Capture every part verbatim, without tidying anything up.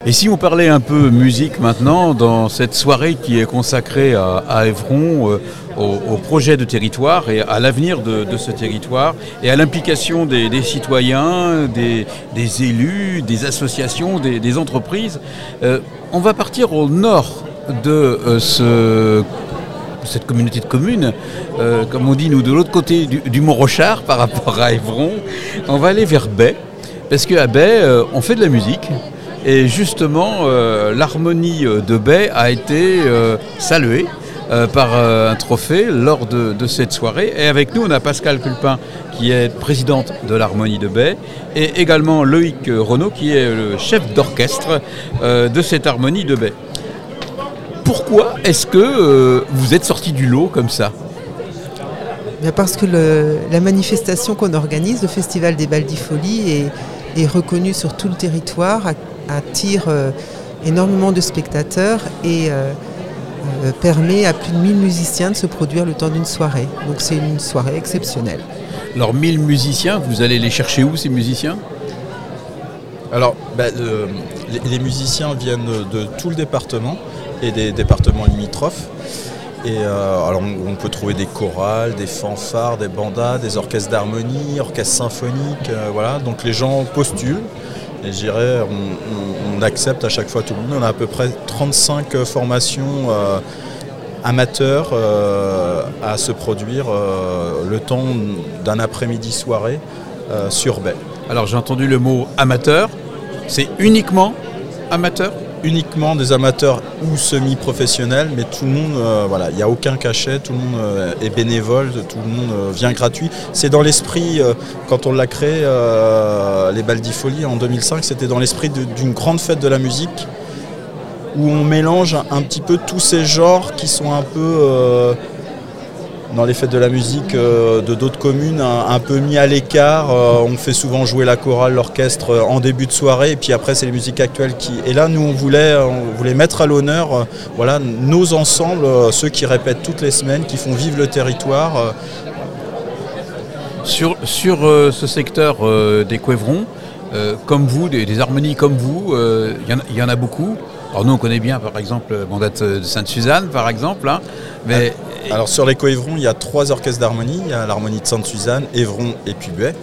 Et si on parlait un peu musique maintenant, dans cette soirée qui est consacrée à, à Évron, euh, au, au projet de territoire et à l'avenir de, de ce territoire, et à l'implication des, des citoyens, des, des élus, des associations, des, des entreprises, euh, on va partir au nord de euh, ce... cette communauté de communes, euh, comme on dit nous de l'autre côté du, du Mont-Rochard par rapport à Évron. On va aller vers Bay, parce qu'à Bay, euh, on fait de la musique. Et justement, euh, l'harmonie de Bay a été euh, saluée euh, par euh, un trophée lors de, de cette soirée. Et avec nous, on a Pascale Culpin, qui est présidente de l'harmonie de Bay, et également Loïc Renaud, qui est le chef d'orchestre euh, de cette harmonie de Bay. Pourquoi est-ce que euh, vous êtes sortis du lot comme ça ? Bien parce que le, la manifestation qu'on organise, le Festival des Baldifolies, est, est reconnu sur tout le territoire, attire euh, énormément de spectateurs et euh, euh, permet à plus de mille musiciens de se produire le temps d'une soirée. Donc c'est une soirée exceptionnelle. Alors mille musiciens, vous allez les chercher où ces musiciens ? Alors bah, le, les, les musiciens viennent de tout le département et des départements limitrophes. Et euh, alors on, on peut trouver des chorales, des fanfares, des bandas, des orchestres d'harmonie, orchestres symphoniques, euh, voilà. Donc les gens postulent et je dirais on, on, on accepte à chaque fois tout le monde. On a à peu près trente-cinq formations euh, amateurs euh, à se produire euh, le temps d'un après-midi soirée euh, sur Bay. Alors j'ai entendu le mot amateur, c'est uniquement amateur ? Uniquement des amateurs ou semi-professionnels, mais tout le monde, euh, voilà, il n'y a aucun cachet, tout le monde euh, est bénévole, tout le monde euh, vient gratuit. C'est dans l'esprit, euh, quand on l'a créé, euh, les Baldifolies en deux mille cinq, c'était dans l'esprit de, d'une grande fête de la musique, où on mélange un petit peu tous ces genres qui sont un peu, euh, dans les fêtes de la musique euh, de d'autres communes, un, un peu mis à l'écart. Euh, on fait souvent jouer la chorale, l'orchestre euh, en début de soirée, et puis après c'est les musiques actuelles qui... Et là, nous, on voulait, on voulait mettre à l'honneur euh, voilà, nos ensembles, euh, ceux qui répètent toutes les semaines, qui font vivre le territoire. Euh. Sur, sur euh, ce secteur euh, des Couévrons, euh, comme vous, des, des harmonies comme vous, il euh, y, y en a beaucoup. Alors nous, on connaît bien, par exemple, bon, date de Sainte-Suzanne, par exemple, hein, mais... Alors sur les Couévrons, il y a trois orchestres d'harmonie. Il y a l'harmonie de Sainte-Suzanne, Évron et puis Bay.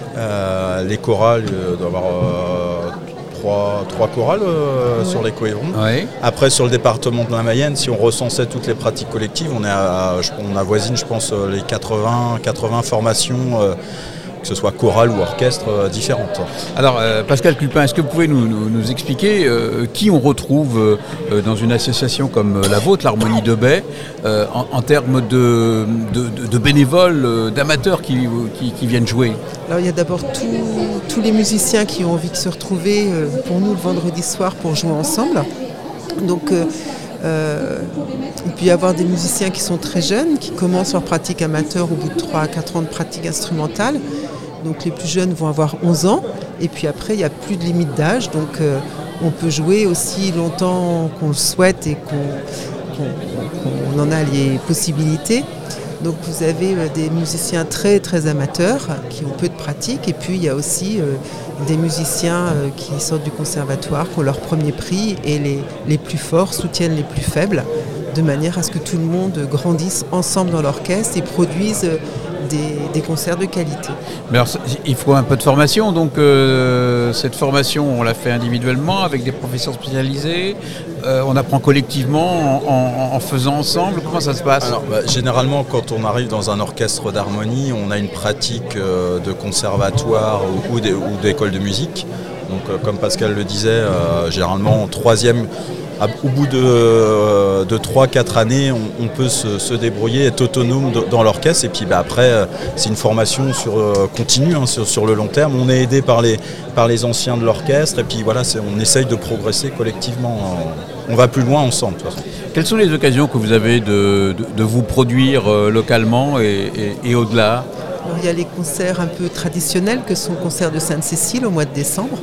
Euh, les chorales, il doit y avoir euh, trois, trois chorales euh, oui. sur les Couévrons. Oui. Après, sur le département de la Mayenne, si on recensait toutes les pratiques collectives, on, est à, on avoisine, je pense, les quatre-vingts, quatre-vingts formations, euh, que ce soit chorale ou orchestre, euh, différentes. Alors, euh, Pascale Culpin, est-ce que vous pouvez nous, nous, nous expliquer euh, qui on retrouve euh, dans une association comme la vôtre, l'Harmonie de Bay, euh, en, en termes de, de, de, de bénévoles, euh, d'amateurs qui, qui, qui viennent jouer ? Alors, il y a d'abord tous les musiciens qui ont envie de se retrouver euh, pour nous le vendredi soir pour jouer ensemble. Donc, euh, euh, il peut y avoir des musiciens qui sont très jeunes, qui commencent leur pratique amateur au bout de trois à quatre ans de pratique instrumentale. Donc les plus jeunes vont avoir onze ans, et puis après il n'y a plus de limite d'âge, donc euh, on peut jouer aussi longtemps qu'on le souhaite et qu'on, qu'on, qu'on en a les possibilités. Donc vous avez euh, des musiciens très très amateurs qui ont peu de pratique, et puis il y a aussi euh, des musiciens euh, qui sortent du conservatoire, qui ont leur premier prix, et les, les plus forts soutiennent les plus faibles, de manière à ce que tout le monde grandisse ensemble dans l'orchestre et produise euh, Des, des concerts de qualité. Mais alors, il faut un peu de formation, donc euh, cette formation, on la fait individuellement avec des professeurs spécialisés, euh, on apprend collectivement en, en, en faisant ensemble, comment ça se passe ? Alors, bah, généralement, quand on arrive dans un orchestre d'harmonie, on a une pratique euh, de conservatoire ou, ou, des, ou d'école de musique. Donc, euh, comme Pascal le disait, euh, généralement en troisième, à, au bout de, euh, de trois à quatre années, on, on peut se, se débrouiller, être autonome de, dans l'orchestre. Et puis bah, après, euh, c'est une formation sur, euh, continue hein, sur, sur le long terme. On est aidé par les, par les anciens de l'orchestre. Et puis voilà, c'est, on essaye de progresser collectivement. On va plus loin ensemble. De toute façon. Quelles sont les occasions que vous avez de, de, de vous produire euh, localement et, et, et au-delà ? Alors, il y a les concerts un peu traditionnels que sont le concert de Sainte-Cécile au mois de décembre.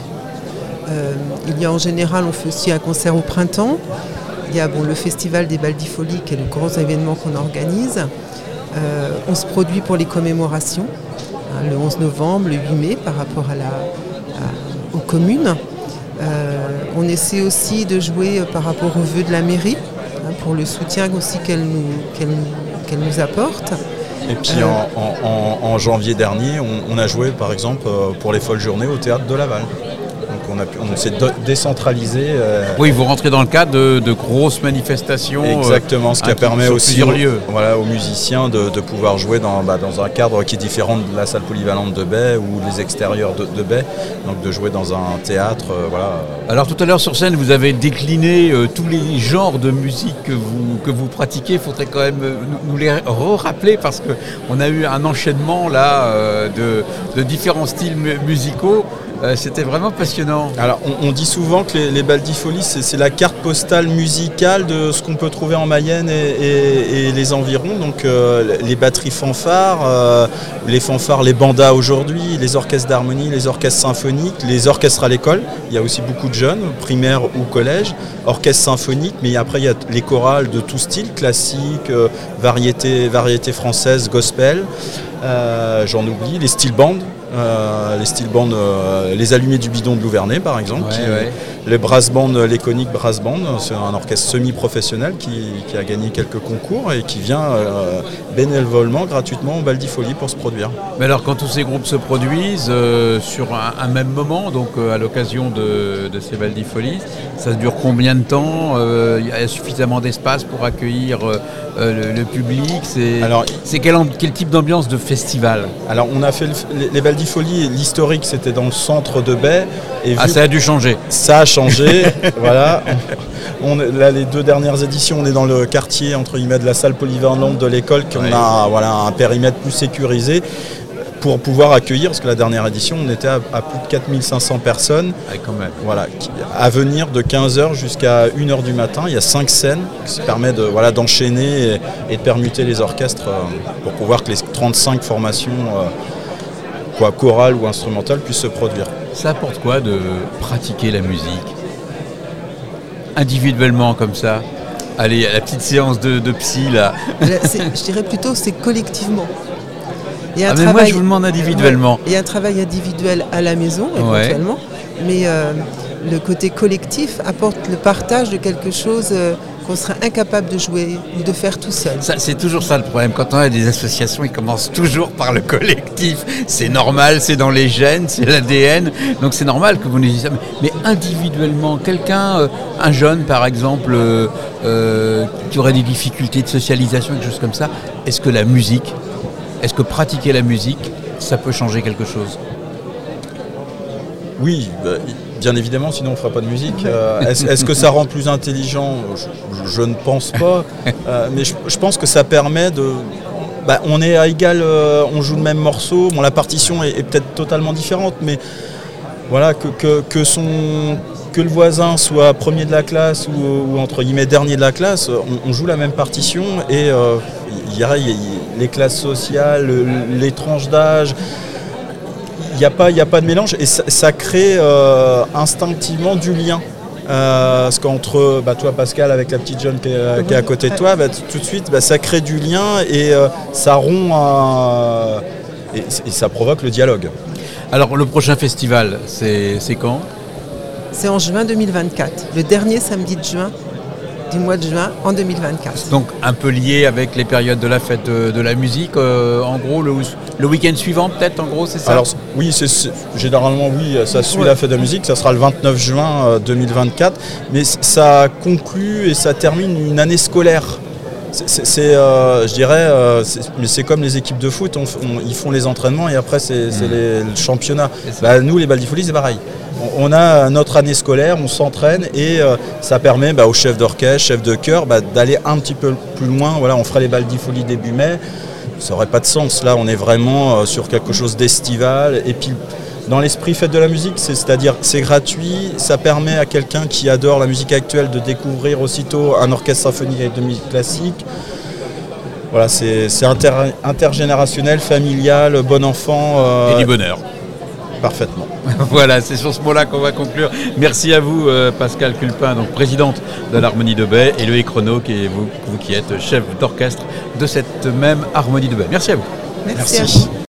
Euh, il y a en général, on fait aussi un concert au printemps. Il y a bon, le festival des Baldifolies qui est le gros événement qu'on organise. Euh, on se produit pour les commémorations, hein, le onze novembre, le huit mai par rapport à la, à, aux communes. Euh, on essaie aussi de jouer par rapport aux vœux de la mairie, hein, pour le soutien aussi qu'elle nous, qu'elle, qu'elle nous apporte. Et puis euh, en, en, en janvier dernier, on, on a joué par exemple pour les Folles Journées au Théâtre de Laval. Donc on, a pu, on s'est décentralisé. Euh... Oui, vous rentrez dans le cadre de, de grosses manifestations. Exactement, ce qui euh, permet aussi aux, lieux. Voilà, aux musiciens de, de pouvoir jouer dans, bah, dans un cadre qui est différent de la salle polyvalente de Baie ou les extérieurs de, de Baie. Donc de jouer dans un théâtre. Euh, voilà. Alors tout à l'heure sur scène, vous avez décliné euh, tous les genres de musique que vous, que vous pratiquez. Il faudrait quand même euh, nous les re-rappeler parce qu'on a eu un enchaînement là euh, de, de différents styles mu- musicaux. Euh, c'était vraiment passionnant. Alors on, on dit souvent que les, les Baldifolies c'est, c'est la carte postale musicale de ce qu'on peut trouver en Mayenne et, et, et les environs. Donc euh, les batteries fanfares, euh, les fanfares, les bandas aujourd'hui, les orchestres d'harmonie, les orchestres symphoniques, les orchestres à l'école. Il y a aussi beaucoup de jeunes, primaire ou collège, orchestres symphoniques, mais après il y a les chorales de tout style, classique, euh, variété, variété française, gospel. Euh, j'en oublie, les steel bands. Euh, les steel bands, euh, les allumés du bidon de Louvernay par exemple, ouais, qui, ouais. les brass bands, les coniques brass bands, c'est un orchestre semi-professionnel qui, qui a gagné quelques concours et qui vient euh, bénévolement, gratuitement au Baldifolies pour se produire. Mais alors quand tous ces groupes se produisent euh, sur un, un même moment, donc euh, à l'occasion de, de ces Baldifolies, ça dure combien de temps? euh, Il y a suffisamment d'espace pour accueillir euh, le, le public? C'est, alors, c'est quel, quel type d'ambiance de festival? Alors on a fait le, les, les Baldifolies, l'historique c'était dans le centre de Baie. Et ah, ça a dû changer. Ça a changé, voilà. On, là, les deux dernières éditions, on est dans le quartier entre guillemets de la salle polyvalente de l'école, qu'on ouais. a voilà, un périmètre plus sécurisé pour pouvoir accueillir, parce que la dernière édition, on était à, à plus de quatre mille cinq cents personnes. Ouais, quand même. Voilà, qui, à venir de quinze heures jusqu'à une heure du matin. Il y a cinq scènes qui permet de, voilà, d'enchaîner et, et de permuter les orchestres euh, pour pouvoir que les trente-cinq formations euh, quoi, chorales ou instrumentales puissent se produire. Ça apporte quoi de pratiquer la musique individuellement comme ça? Allez, à la petite séance de, de psy là. C'est, je dirais plutôt c'est collectivement. Il y a un ah mais travail, moi je vous demande individuellement. Ouais, il y a un travail individuel à la maison éventuellement, ouais. mais euh, le côté collectif apporte le partage de quelque chose euh, qu'on serait incapable de jouer ou de faire tout seul. Ça, c'est toujours ça le problème. Quand on a des associations, ils commencent toujours par le collectif. C'est normal, c'est dans les gènes, c'est l'A D N. Donc c'est normal que vous nous disiez ça. Mais individuellement, quelqu'un, euh, un jeune par exemple, euh, euh, qui aurait des difficultés de socialisation, quelque chose comme ça, est-ce que la musique, est-ce que pratiquer la musique, ça peut changer quelque chose? Oui, bah, bien évidemment, sinon on ne fera pas de musique. Euh, est-ce, est-ce que ça rend plus intelligent? je, je ne pense pas. Euh, mais je, je pense que ça permet de... Bah, on est à égal, euh, on joue le même morceau. Bon, la partition est, est peut-être totalement différente, mais voilà, que, que, que, son, que le voisin soit premier de la classe ou, ou entre guillemets dernier de la classe, on, on joue la même partition et euh, il y a, il y a les classes sociales, les tranches d'âge. Il n'y a pas, il n'y a pas de mélange et ça, ça crée euh, instinctivement du lien. Euh, parce qu'entre bah, toi Pascal avec la petite jeune qui est, qui est à côté de toi, bah, tout de suite bah, ça crée du lien et euh, ça rompt un, et, et ça provoque le dialogue. Alors le prochain festival, c'est, c'est quand? C'est en juin deux mille vingt-quatre, le dernier samedi de juin. Du mois de juin en deux mille vingt-quatre. Donc un peu lié avec les périodes de la fête de, de la musique, euh, en gros le, le week-end suivant peut-être, en gros c'est ça? Alors oui, c'est, c'est, généralement oui, ça suit ouais. la fête de la musique, ça sera le vingt-neuf juin deux mille vingt-quatre, mais ça conclut et ça termine une année scolaire. C'est, c'est, c'est euh, je dirais, euh, c'est, mais c'est comme les équipes de foot, on, on, ils font les entraînements et après c'est, c'est mmh. les, le championnat. Bah, nous les Baldifolies c'est pareil. On a notre année scolaire, on s'entraîne et euh, ça permet bah, aux chefs d'orchestre, chefs de chœur bah, d'aller un petit peu plus loin. Voilà, on fera les Baldifolies début mai, ça n'aurait pas de sens. Là, on est vraiment euh, sur quelque chose d'estival. Et puis, dans l'esprit fête de la musique, c'est, c'est-à-dire c'est gratuit, ça permet à quelqu'un qui adore la musique actuelle de découvrir aussitôt un orchestre symphonique avec de musique classique. Voilà, c'est, c'est inter, intergénérationnel, familial, bon enfant. Euh, et du bonheur. Parfaitement. Voilà, c'est sur ce mot-là qu'on va conclure. Merci à vous, euh, Pascal Culpin, donc présidente de l'Harmonie de Baie, et Loïc Renaud, qui est vous, vous qui êtes chef d'orchestre de cette même Harmonie de Baie. Merci à vous. Merci. Merci. À vous.